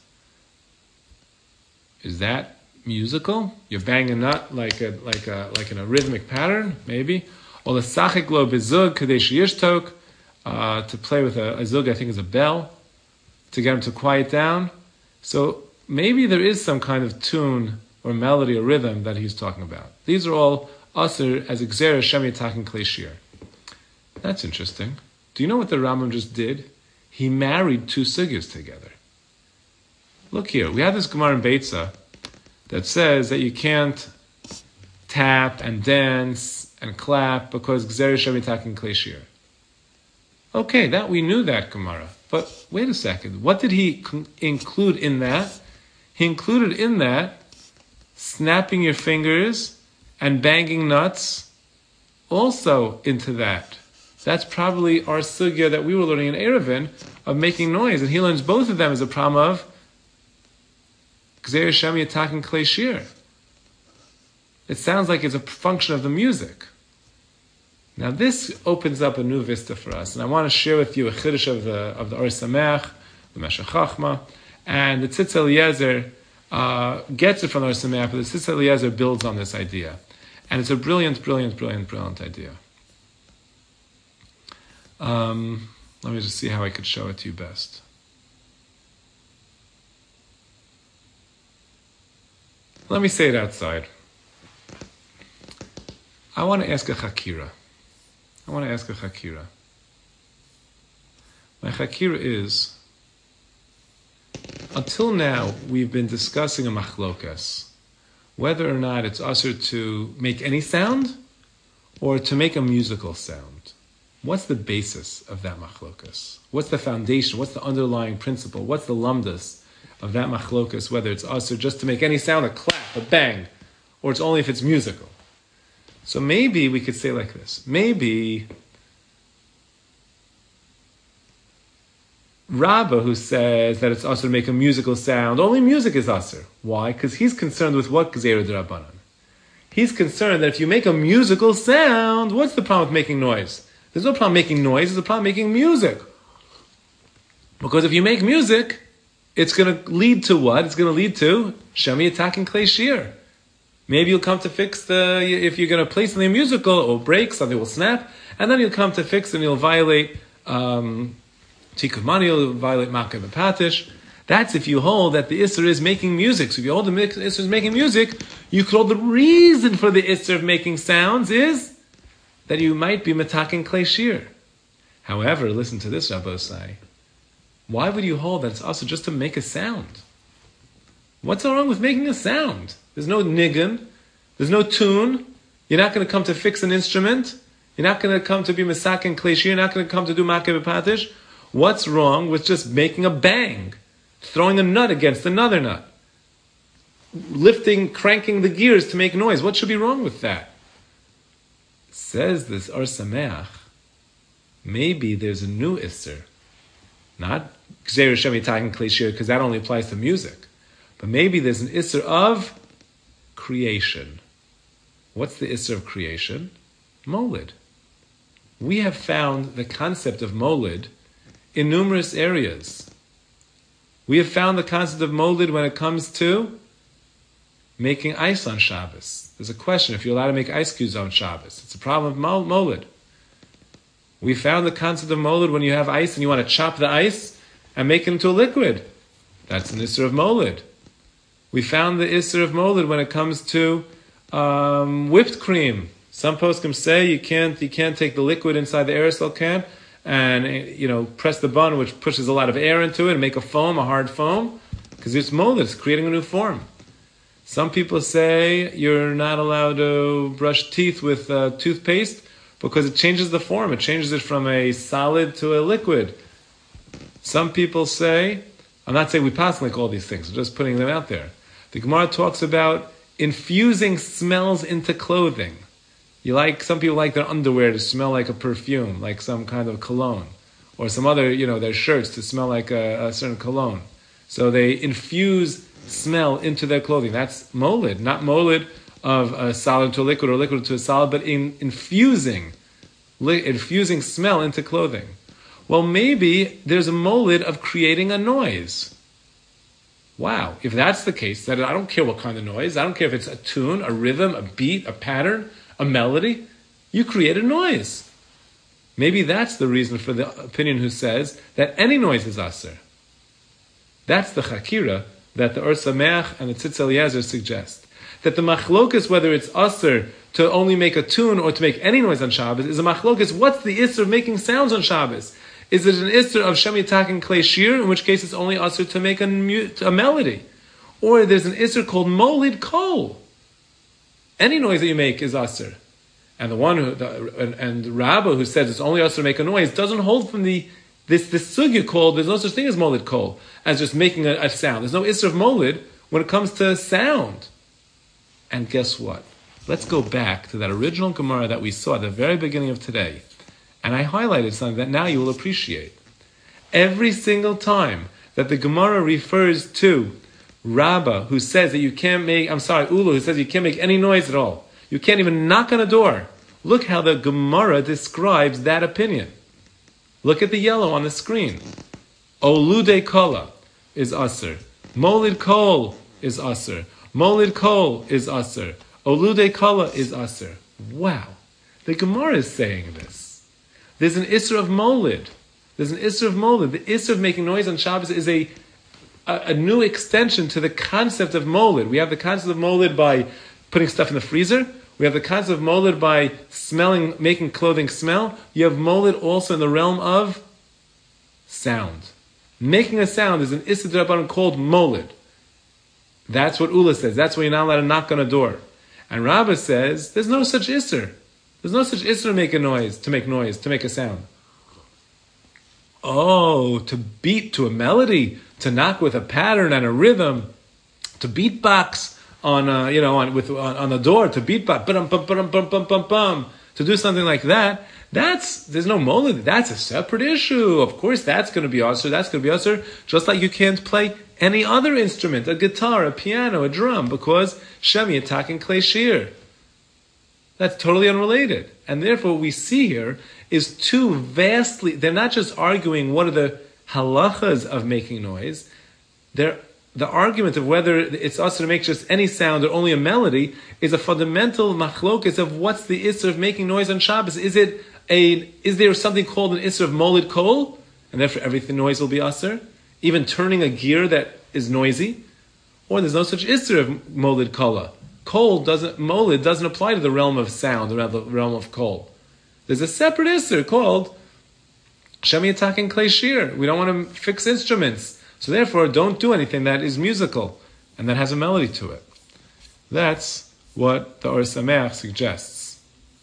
Is that musical? You're banging a nut like in a rhythmic pattern, maybe. Or lesachik lo bezug kadesh yishtok, to play with a zug, I think is a bell, to get him to quiet down. So maybe there is some kind of tune or melody or rhythm that he's talking about. These are all aser as Gzeira Shem Yitaken Klei Shir. That's interesting. Do you know what the Rambam just did? He married two sugyas together. Look here, we have this Gemara in Beitza that says that you can't tap and dance and clap because Gzeira Shem Yitaken Klei Shir. Okay, that we knew that Gemara. But wait a second, what did he include in that? He included in that snapping your fingers and banging nuts also into that. That's probably our sugya that we were learning in Erevin of making noise. And he learns both of them as a problem of Gzeir Shem Yitaken Klei Shir. It sounds like it's a function of the music. Now this opens up a new vista for us, and I want to share with you a chiddush of the Or Sameach, the Meshech Chachma, and the Tzitz Eliezer gets it from the Or Sameach, but the Tzitz Eliezer builds on this idea, and it's a brilliant, brilliant, brilliant, brilliant idea. Let me just see how I could show it to you best. Let me say it outside. I want to ask a chakira. My chakira is, until now, we've been discussing a machlokas, whether or not it's usher to make any sound or to make a musical sound. What's the basis of that machlokas? What's the foundation? What's the underlying principle? What's the lumdus of that machlokas, whether it's usher just to make any sound, a clap, a bang, or it's only if it's musical? So maybe we could say like this. Maybe Rabbah, who says that it's usher to make a musical sound, only music is usher. Why? Because he's concerned with what Gzeira D'Rabbanan. He's concerned that if you make a musical sound, what's the problem with making noise? There's no problem making noise, there's a problem making music. Because if you make music, it's going to lead to what? It's going to lead to Shem Yitaken Klei Shir. Maybe you'll come to fix if you're going to play something musical, it will break, something will snap, and then you'll come to fix and you'll violate Tikkun Mani, you'll violate Makeh b'Patish. That's if you hold that the Isser is making music. So if you hold the Isser is making music, you could hold the reason for the Isser of making sounds is that you might be Metaken Klei Shir. However, listen to this, Rabbosai. Why would you hold that it's also just to make a sound? What's wrong with making a sound? There's no nigun. There's no tune. You're not going to come to fix an instrument. You're not going to come to be masak and kleshi. You're not going to come to do makeh b'patish. What's wrong with just making a bang? Throwing a nut against another nut? Cranking the gears to make noise. What should be wrong with that? Says this Or Sameach, maybe there's a new Isser. Not Gzeir Hashem Yitagin Klei Shir, because that only applies to music. But maybe there's an Isser of creation. What's the Isser of creation? Molid. We have found the concept of Molid in numerous areas. We have found the concept of Molid when it comes to making ice on Shabbos. There's a question if you're allowed to make ice cubes on Shabbos. It's a problem of Molid. We found the concept of Molid when you have ice and you want to chop the ice and make it into a liquid. That's an Isser of Molid. We found the Isser of Molid when it comes to whipped cream. Some poskim say you can't take the liquid inside the aerosol can and press the button, which pushes a lot of air into it, and make a hard foam, because it's Molid, it's creating a new form. Some people say you're not allowed to brush teeth with toothpaste because it changes the form. It changes it from a solid to a liquid. Some people say, I'm not saying we pass like all these things, I'm just putting them out there. The Gemara talks about infusing smells into clothing. Some people like their underwear to smell like a perfume, like some kind of cologne, or some other, their shirts to smell like a certain cologne. So they infuse smell into their clothing. That's molid, not molid of a solid to a liquid or liquid to a solid, but in infusing smell into clothing. Well, maybe there's a molid of creating a noise. Wow, if that's the case, then I don't care what kind of noise. I don't care if it's a tune, a rhythm, a beat, a pattern, a melody. You create a noise. Maybe that's the reason for the opinion who says that any noise is aser. That's the chakira that the Or Sameach and the Tzitz Eliezer suggest. That the machlokus, whether it's aser to only make a tune or to make any noise on Shabbos, is a machlokus. What's the isser of making sounds on Shabbos? Is it an isser of Shem Yitakin Klei Shir, in which case it's only aser to make a melody? Or there's an isser called Molid Kol. Any noise that you make is aser. And the one and the Rabbah who says it's only aser to make a noise doesn't hold from this sugya called, there's no such thing as Molid Kol, as just making a sound. There's no isser of Molid when it comes to sound. And guess what? Let's go back to that original Gemara that we saw at the very beginning of today. And I highlighted something that now you will appreciate. Every single time that the Gemara refers to Rabbah, who says that you can't make, Ulu, who says you can't make any noise at all. You can't even knock on a door. Look how the Gemara describes that opinion. Look at the yellow on the screen. Olude Kola is aser. Molid Kol is aser. Molid Kol is aser. Olude Kola is aser. Wow. The Gemara is saying this. There's an Isser of Molid. There's an Isser of Molid. The Isser of making noise on Shabbos is a new extension to the concept of Molid. We have the concept of Molid by putting stuff in the freezer. We have the concept of Molid by making clothing smell. You have Molid also in the realm of sound. Making a sound is an Isser D'Rabbanan called Molid. That's what Ula says. That's why you're not allowed to knock on a door. And Rabbah says, there's no such Isser. There's no such Isser to make a noise, to make a sound. Oh, to beat to a melody, to knock with a pattern and a rhythm, to beatbox on the door, to beatbox, to do something like that. There's no molid. That's a separate issue. Of course, that's going to be aser. That's going to be aser. Just like you can't play any other instrument, a guitar, a piano, a drum, because Shem Yitakin Klei Shir. That's totally unrelated. And therefore what we see here is they're not just arguing what are the halachas of making noise. The argument of whether it's also to make just any sound or only a melody is a fundamental machlokas of what's the isser of making noise on Shabbos. Is there something called an isser of molid kol? And therefore everything noise will be aser? Even turning a gear that is noisy? Or there's no such isser of molid kola. Molid doesn't apply to the realm of sound, or the realm of kol. There's a separate isser called Shem Yataken Klei Shir. We don't want to fix instruments. So therefore, don't do anything that is musical and that has a melody to it. That's what the Or Sameach suggests.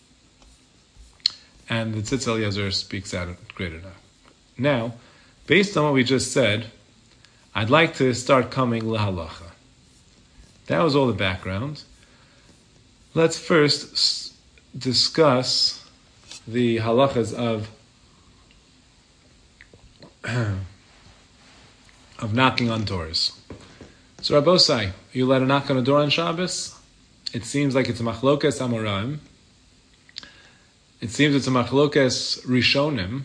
And the Tzitz Eliezer speaks out great enough. Now, based on what we just said, I'd like to start coming lahalacha. That was all the background. Let's first discuss the halachas of knocking on doors. So Rabbosai, you let a knock on a door on Shabbos? It seems like it's a machlokas amoraim. It seems it's a machlokas rishonim.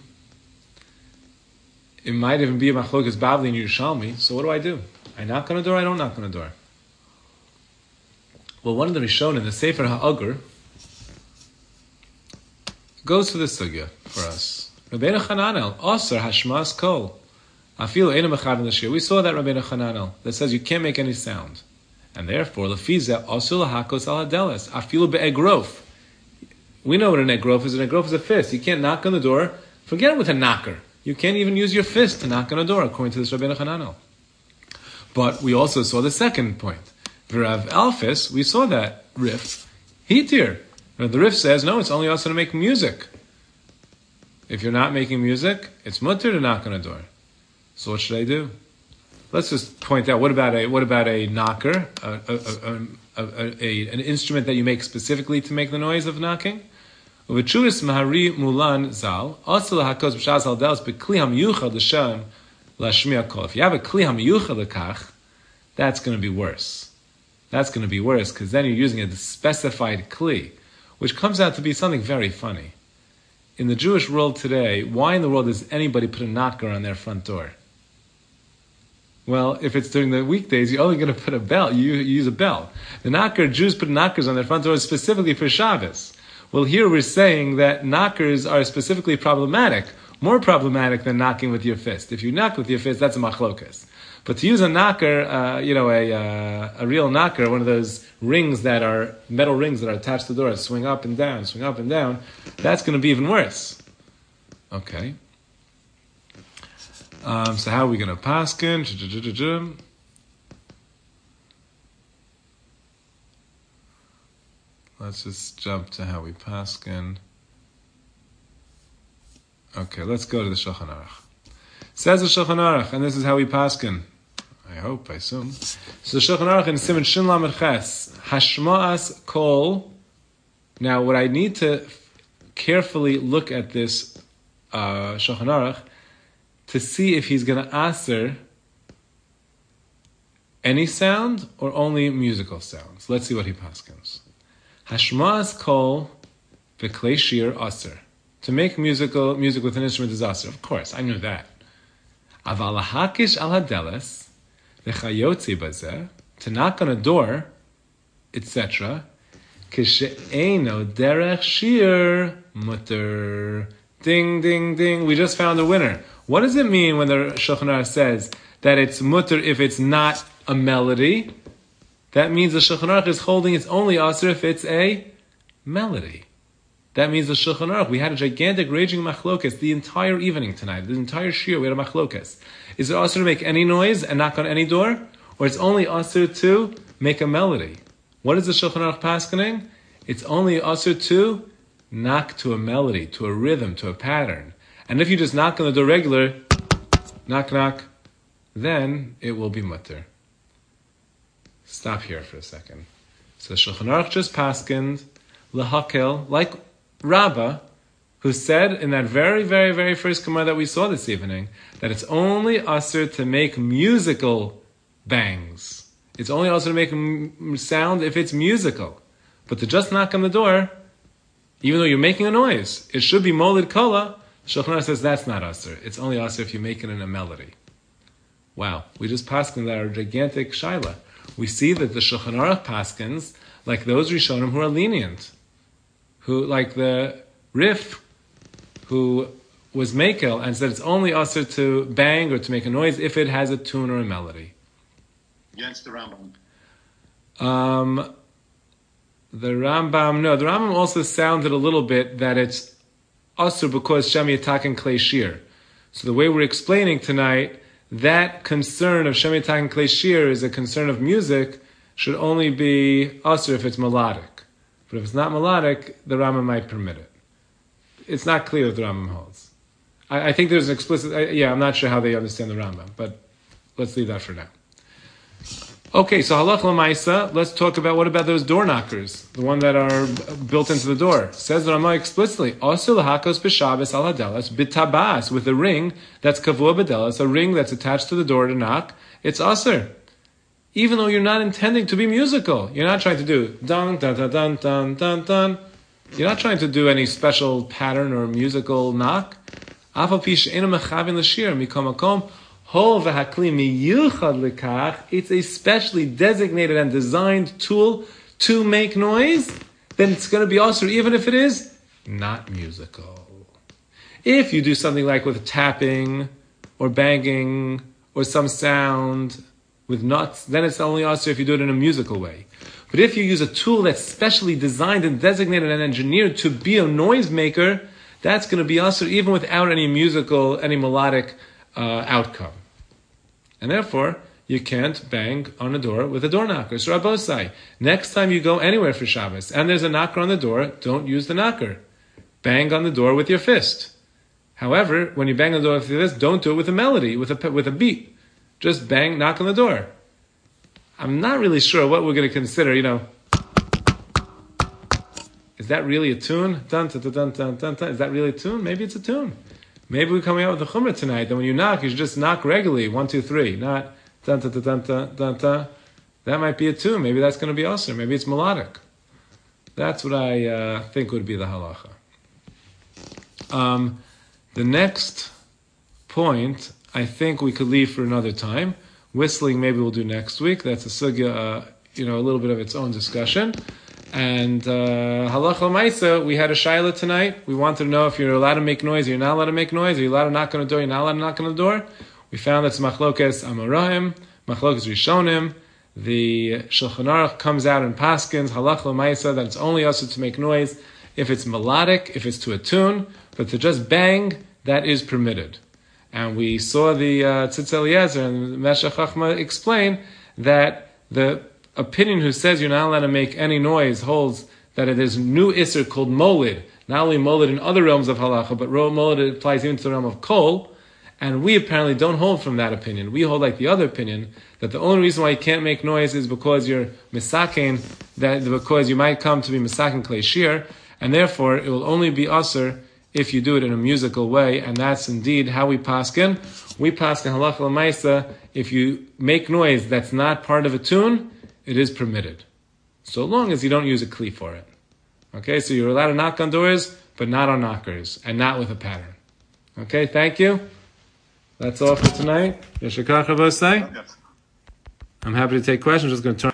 It might even be a machlokas Bavli and Yerushalmi. So what do? I knock on a door, I don't knock on a door. Well, one of the rishonim, the Sefer HaAgur, goes to this sugya for us. Rabbeinu Chananel, Osir Hashmas Kol. Afilu Eina Mechad in the Shir. We saw that Rabbeinu Chananel that says you can't make any sound, and therefore Lefiza Osir Lahakos Al Hadeles. Afilu be'egrof. We know what an egrof is. An egrof is a fist. You can't knock on the door. Forget it with a knocker. You can't even use your fist to knock on a door, according to this Rabbeinu Chananel. But we also saw the second point. V'Rav Alphys, we saw that Rif. Hitir. The Rif says, no, it's only also to make music. If you're not making music, it's mutter to knock on a door. So what should I do? Let's just point out, what about a knocker, an instrument that you make specifically to make the noise of knocking? V'Churis Mahari Mulan Zal, also lahakos b'shas al delos b'kli hamiyuchad l'shem lashmiya kol. If you have a kli hamiyuchad l'kach, that's going to be worse. That's going to be worse, because then you're using a specified kli, which comes out to be something very funny. In the Jewish world today, why in the world does anybody put a knocker on their front door? Well, if it's during the weekdays, you're only going to put a bell. You use a bell. The knocker, Jews put knockers on their front doors specifically for Shabbos. Well, here we're saying that knockers are specifically problematic, more problematic than knocking with your fist. If you knock with your fist, that's a machlokas. But to use a knocker, a real knocker, one of those rings that are, metal rings that are attached to the door, swing up and down, that's going to be even worse. Okay. So how are we going to paskin? Let's just jump to how we paskin. Okay, let's go to the Shulchan Aruch. Says the Shulchan Aruch, and this is how we paskin. I assume. So the Shulchan Aruch in Siman Shin Lamed Ches, Hashma'as Kol. Now, what I need to carefully look at this Shulchan Aruch to see if he's going to answer any sound or only musical sounds. Let's see what he paskins. Hashma'as Kol v'klei shir aser. To make music with an instrument is aser. Of course, I knew that. Aval hakish al hadeles v'chayotzi bazeh. To knock on a door, etc. Kishe'eno derech shir mutter. Ding, ding, ding. We just found a winner. What does it mean when the Shulchan Aruch says that it's mutter if it's not a melody? That means the Shulchan Aruch is holding it's only aser if it's a melody. That means the Shulchan Aruch, we had a gigantic raging machlokas the entire evening tonight, the entire shir, we had a machlokas. Is it aser to make any noise and knock on any door? Or it's only aser to make a melody? What is the Shulchan Aruch paskening? It's only aser to knock to a melody, to a rhythm, to a pattern. And if you just knock on the door regular, knock, knock, then it will be mutter. Stop here for a second. So Shulchan Aruch just paskened lehakel, like Rabbah, who said in that very, very, very first Gemara that we saw this evening, that it's only aser to make musical bangs. It's only aser to make sound if it's musical. But to just knock on the door, even though you're making a noise, it should be molid kola. Shulchan Aruch says that's not aser. It's only aser if you make it in a melody. Wow, we just paskened that our gigantic shaila. We see that the Shulchan Aruch paskins like those Rishonim who are lenient, who like the Rif, who was Mekel and said it's only aser to bang or to make a noise if it has a tune or a melody. Against the Rambam. The Rambam also sounded a little bit that it's aser because Shem Yataken Klei Shir. So the way we're explaining tonight, that concern of Shemi Takin Klei Shir is a concern of music, should only be asur if it's melodic. But if it's not melodic, the Rambam might permit it. It's not clear what the Rambam holds. I think there's an explicit, I'm not sure how they understand the Rambam, but let's leave that for now. Okay, so halach l'maisa, let's talk about what about those door knockers, the one that are built into the door. Says the Rambam explicitly, asur l'hakos b'Shabbos al hadelas b'tabas, with a ring that's kavua b'delas, a ring that's attached to the door to knock, it's asur. Even though you're not intending to be musical. You're not trying to do dun, dun, dun, dun, dun, dun, dun. You're not trying to do any special pattern or musical knock. It's a specially designated and designed tool to make noise. Then it's going to be also, even if it is not musical. If you do something like with tapping or banging or some sound with nuts, then it's only also if you do it in a musical way. But if you use a tool that's specially designed and designated and engineered to be a noisemaker, that's going to be also even without any musical, any melodic outcome. And therefore, you can't bang on a door with a door knocker. So Rabbosai, next time you go anywhere for Shabbos and there's a knocker on the door, don't use the knocker. Bang on the door with your fist. However, when you bang on the door with your fist, don't do it with a melody, with a beat. Just bang, knock on the door. I'm not really sure what we're going to consider, Is that really a tune? Dun, dun, dun, dun, dun, dun, dun. Is that really a tune? Maybe it's a tune. Maybe we're coming out with a chumrah tonight. Then when you knock, you should just knock regularly. 1, 2, 3. Not dun, dun, dun, dun, dun, dun, dun. That might be a tune. Maybe that's going to be awesome. Maybe it's melodic. That's what I think would be the halacha. The next point, I think we could leave for another time. Whistling, maybe we'll do next week. That's a sugya, a little bit of its own discussion. And halacha l'maisa, we had a shaila tonight. We wanted to know if you're allowed to make noise or you're not allowed to make noise. Are you allowed to knock on the door? You're not allowed to knock on the door. We found that's machlokes amoraim, machlokes rishonim. The Shulchan Aruch comes out in paskins halacha l'maisa that it's only also to make noise if it's melodic, if it's to a tune, but to just bang, that is permitted. And we saw the Tzitz Eliezer and Meshech Chachma explain that the opinion who says you're not allowed to make any noise holds that it is new Isser called Molid. Not only Molid in other realms of halacha, but Molid applies even to the realm of Kol. And we apparently don't hold from that opinion. We hold like the other opinion, that the only reason why you can't make noise is because you're misaken, because you might come to be misaken klei shir, and therefore it will only be asur if you do it in a musical way, and that's indeed how we paskin. We paskin halacha l'maisa, if you make noise that's not part of a tune, it is permitted. So long as you don't use a kli for it. Okay, so you're allowed to knock on doors, but not on knockers, and not with a pattern. Okay, thank you. That's all for tonight. I'm happy to take questions. Just going to turn